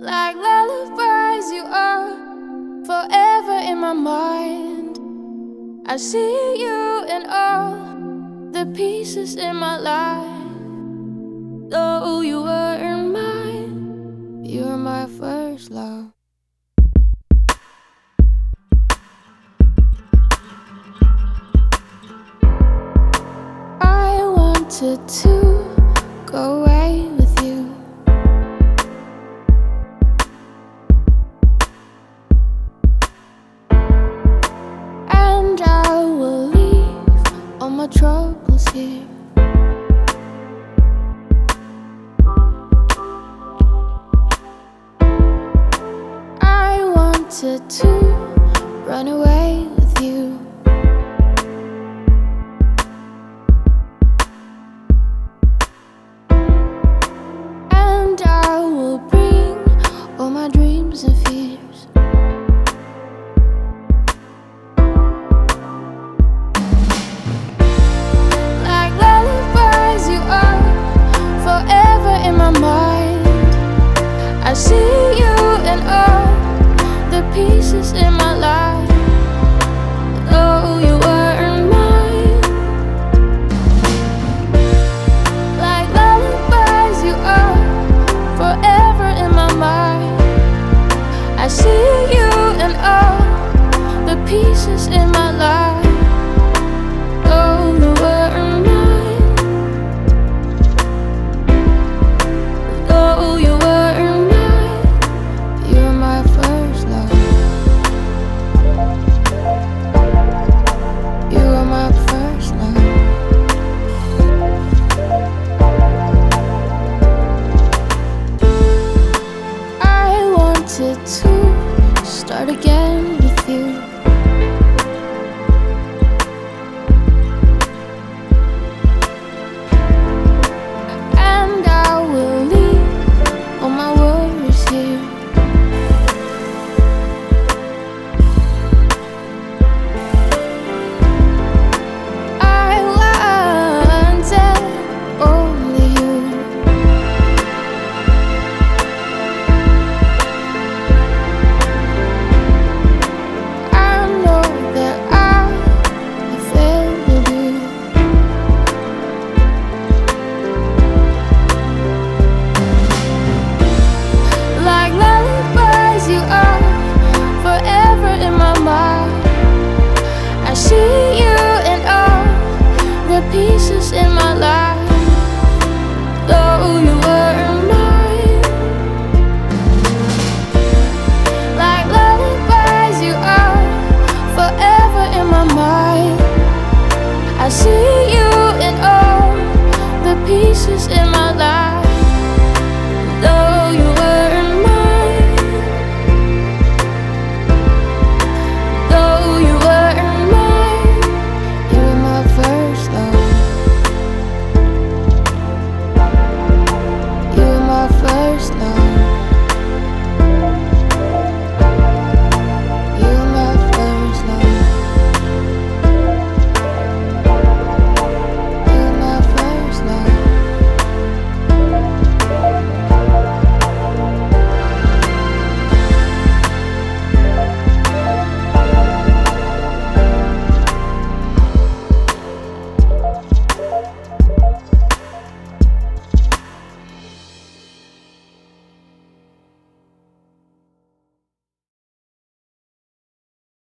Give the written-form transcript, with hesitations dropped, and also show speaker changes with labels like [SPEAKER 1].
[SPEAKER 1] Like lullabies, you are forever in my mind. I see you in all the pieces in my life. Though you weren't mine, you were my first love. I wanted to go away with you, and I will leave all my troubles here. I wanted to run away with you, and I will bring all my dreams and fears. Like lullabies, you are forever in my mind. I see you in all the pieces in my life.